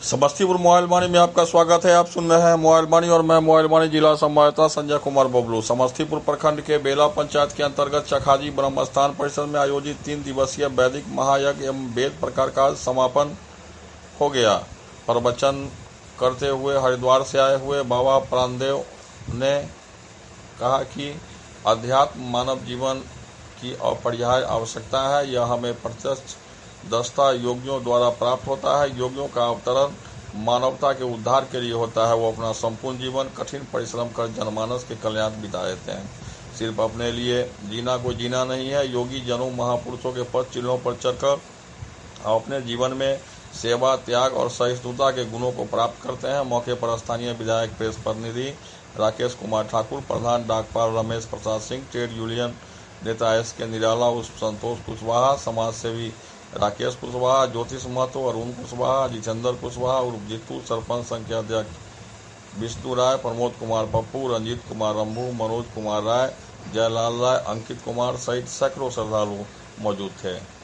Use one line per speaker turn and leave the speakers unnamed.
Samastipur mobile वाणी में आपका स्वागत है। आप सुन रहे हैं मोबाइल वाणी और मैं मोबाइल वाणी जिला संवाददाता संजय कुमार बबलू। समस्तीपुर प्रखंड के बेला पंचायत के अंतर्गत चखाजी ब्रह्म स्थान परिसर में आयोजित 3 दिवसीय वैदिक महायज्ञ एवं वेद प्रकार का समापन हो गया। प्रवचन करते हुए हरिद्वार से आए हुए बाबा प्राणदेव ने कहा कि अध्यात्म मानव जीवन की अपरिहार्य आवश्यकता है। यह हमें प्रत्यक्ष दस्ता योगियों द्वारा प्राप्त होता है। योगियों का अवतरण मानवता के उद्धार के लिए होता है। वो अपना संपूर्ण जीवन कठिन परिश्रम कर जनमानस के कल्याण बिता देते हैं। सिर्फ अपने लिए जीना कोई जीना नहीं है। योगी जनों महापुरुषों के पद चिन्हों पर चढ़कर अपने जीवन में सेवा, त्याग और सहिष्णुता के गुणों को प्राप्त करते हैं। मौके पर स्थानीय विधायक प्रेस प्रतिनिधि राकेश कुमार ठाकुर, प्रधान डाकपाल रमेश प्रसाद सिंह, ट्रेड यूनियन नेता SK निराला, उर्फ संतोष कुशवाहा, समाज सेवी राकेश कुशवाहा, ज्योतिष महतो, अरुण कुशवाहा, जितेंद्र कुशवाहा उर्फ जीतू, सरपंच संघ अध्यक्ष विष्णु राय, प्रमोद कुमार पप्पू, रंजीत कुमार रंभू, मनोज कुमार राय, जयलाल राय, अंकित कुमार सहित सैकड़ों श्रद्धालु मौजूद थे।